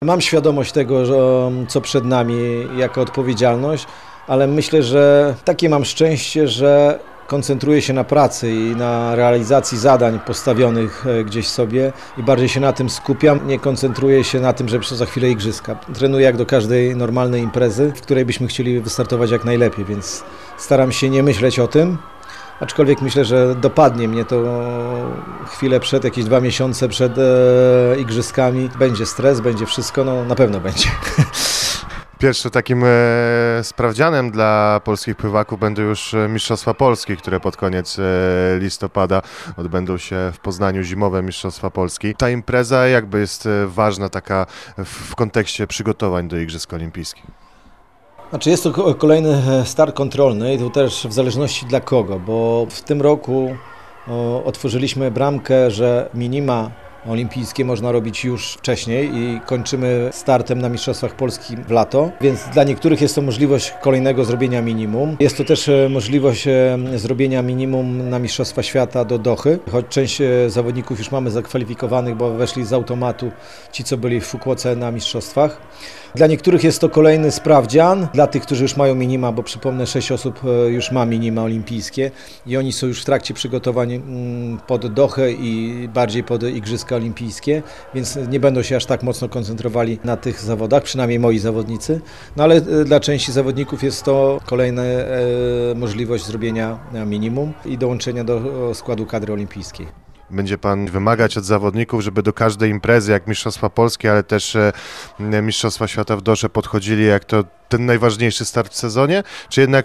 Mam świadomość tego, co przed nami, jaka odpowiedzialność, ale myślę, że takie mam szczęście, że koncentruję się na pracy i na realizacji zadań postawionych gdzieś sobie i bardziej się na tym skupiam. Nie koncentruję się na tym, żeby za chwilę igrzyska. Trenuję jak do każdej normalnej imprezy, w której byśmy chcieli wystartować jak najlepiej, więc staram się nie myśleć o tym. Aczkolwiek myślę, że dopadnie mnie to chwilę przed, jakieś 2 miesiące przed igrzyskami. Będzie stres, będzie wszystko, no na pewno będzie. Pierwszym takim sprawdzianem dla polskich pływaków będą już Mistrzostwa Polski, które pod koniec listopada odbędą się w Poznaniu, zimowe Mistrzostwa Polski. Ta impreza jakby jest ważna taka w kontekście przygotowań do Igrzysk Olimpijskich? Znaczy jest to kolejny start kontrolny i to też w zależności dla kogo, bo w tym roku otworzyliśmy bramkę, że minima olimpijskie można robić już wcześniej i kończymy startem na Mistrzostwach Polski w lato, więc dla niektórych jest to możliwość kolejnego zrobienia minimum. Jest to też możliwość zrobienia minimum na Mistrzostwa Świata do Dochy, choć część zawodników już mamy zakwalifikowanych, bo weszli z automatu ci, co byli w Fukuoce na Mistrzostwach. Dla niektórych jest to kolejny sprawdzian, dla tych, którzy już mają minima, bo przypomnę, 6 osób już ma minima olimpijskie i oni są już w trakcie przygotowań pod Dohę i bardziej pod Igrzyska Olimpijskie, więc nie będą się aż tak mocno koncentrowali na tych zawodach, przynajmniej moi zawodnicy, no ale dla części zawodników jest to kolejna możliwość zrobienia minimum i dołączenia do składu kadry olimpijskiej. Będzie Pan wymagać od zawodników, żeby do każdej imprezy, jak Mistrzostwa Polskie, ale też Mistrzostwa Świata w Dosze podchodzili jak to ten najważniejszy start w sezonie? Czy jednak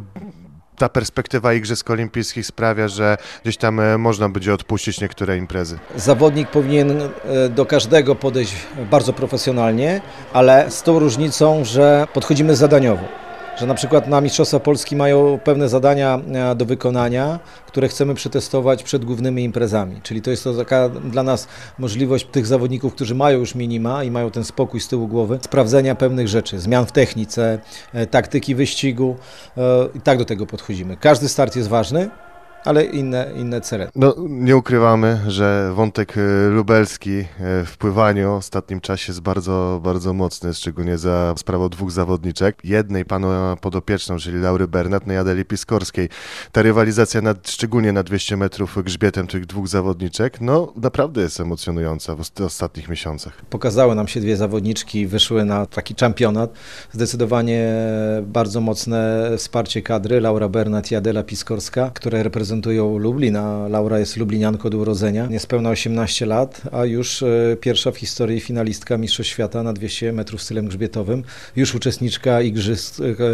ta perspektywa Igrzysk Olimpijskich sprawia, że gdzieś tam można będzie odpuścić niektóre imprezy? Zawodnik powinien do każdego podejść bardzo profesjonalnie, ale z tą różnicą, że podchodzimy zadaniowo. Że na przykład na Mistrzostwa Polski mają pewne zadania do wykonania, które chcemy przetestować przed głównymi imprezami. Czyli to jest to taka dla nas możliwość tych zawodników, którzy mają już minima i mają ten spokój z tyłu głowy, sprawdzenia pewnych rzeczy, zmian w technice, taktyki wyścigu i tak do tego podchodzimy. Każdy start jest ważny, ale inne cele. No, nie ukrywamy, że wątek lubelski w pływaniu w ostatnim czasie jest bardzo, bardzo mocny, szczególnie za sprawą 2 zawodniczek. Jednej pana podopieczną, czyli Laury Bernat, no i Adeli Piskorskiej. Ta rywalizacja szczególnie na 200 metrów grzbietem tych 2 zawodniczek, no naprawdę jest emocjonująca w ostatnich miesiącach. Pokazały nam się 2 zawodniczki, wyszły na taki championat. Zdecydowanie bardzo mocne wsparcie kadry, Laura Bernat i Adela Piskorska, które reprezentują Lublin, a Laura jest lublinianką od urodzenia, niespełna 18 lat, a już pierwsza w historii finalistka Mistrzostw Świata na 200 metrów stylem grzbietowym, już uczestniczka Igrzysk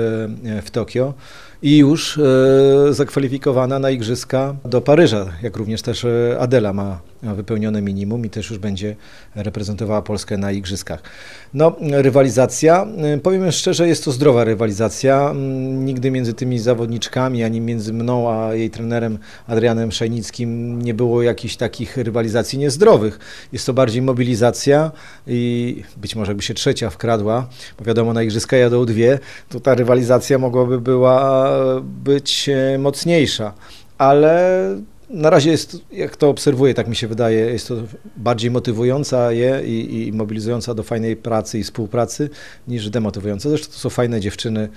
w Tokio i już zakwalifikowana na Igrzyska do Paryża, jak również też Adela ma wypełnione minimum i też już będzie reprezentowała Polskę na Igrzyskach. No, rywalizacja, powiem szczerze, jest to zdrowa rywalizacja. Nigdy między tymi zawodniczkami, ani między mną a jej trenerem Adrianem Szajnickim nie było jakichś takich rywalizacji niezdrowych. Jest to bardziej mobilizacja i być może jakby się trzecia wkradła, bo wiadomo, na Igrzyska jadą 2, to ta rywalizacja mogłaby być mocniejsza, ale na razie jest, jak to obserwuję, tak mi się wydaje, jest to bardziej motywująca i mobilizująca do fajnej pracy i współpracy niż demotywująca. Zresztą to są fajne dziewczyny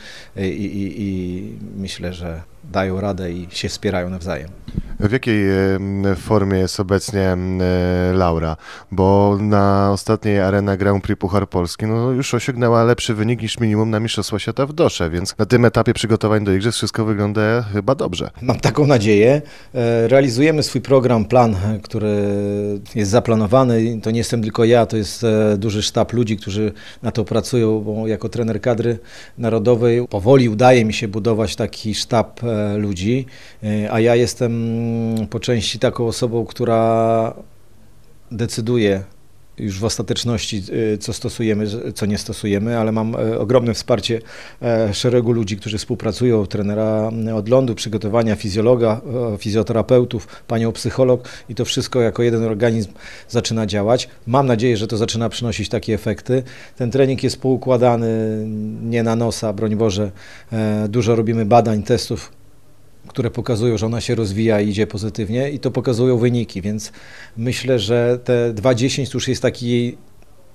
i myślę, że dają radę i się wspierają nawzajem. W jakiej formie jest obecnie Laura? Bo na ostatniej Arena Grand Prix Puchar Polski no już osiągnęła lepszy wynik niż minimum na Mistrzostwa Świata w Dosze, więc na tym etapie przygotowań do Igrzysk wszystko wygląda chyba dobrze. Mam taką nadzieję. Realizujemy swój program, plan, który jest zaplanowany. To nie jestem tylko ja, to jest duży sztab ludzi, którzy na to pracują, bo jako trener kadry narodowej powoli udaje mi się budować taki sztab ludzi, a ja jestem po części taką osobą, która decyduje już w ostateczności, co stosujemy, co nie stosujemy, ale mam ogromne wsparcie szeregu ludzi, którzy współpracują, trenera odlądu, przygotowania, fizjologa, fizjoterapeutów, panią psycholog i to wszystko jako jeden organizm zaczyna działać. Mam nadzieję, że to zaczyna przynosić takie efekty. Ten trening jest poukładany nie na nosa, broń Boże. Dużo robimy badań, testów, które pokazują, że ona się rozwija i idzie pozytywnie i to pokazują wyniki, więc myślę, że te 2.10 już jest taki jej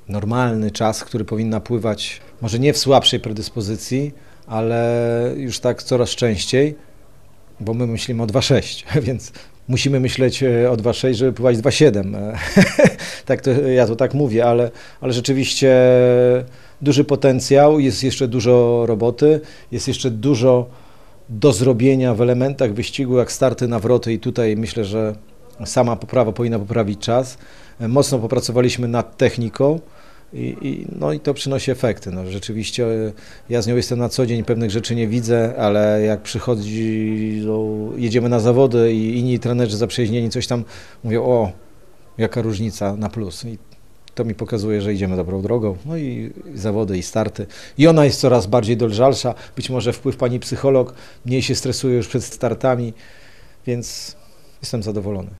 normalny czas, który powinna pływać, może nie w słabszej predyspozycji, ale już tak coraz częściej, bo my myślimy o 2,6, więc musimy myśleć o 2,6, żeby pływać 2,7. Tak to, ja to tak mówię, ale rzeczywiście duży potencjał, jest jeszcze dużo roboty, jest jeszcze dużo do zrobienia w elementach wyścigu, jak starty, nawroty i tutaj myślę, że sama poprawa powinna poprawić czas. Mocno popracowaliśmy nad techniką no i to przynosi efekty. No, rzeczywiście ja z nią jestem na co dzień, pewnych rzeczy nie widzę, ale jak przychodzi, jedziemy na zawody i inni trenerzy zaprzyjaźnieni coś tam mówią, o, jaka różnica na plus. I to mi pokazuje, że idziemy dobrą drogą. No i zawody, i starty. I ona jest coraz bardziej dojrzalsza. Być może wpływ pani psycholog, mniej się stresuje już przed startami, więc jestem zadowolony.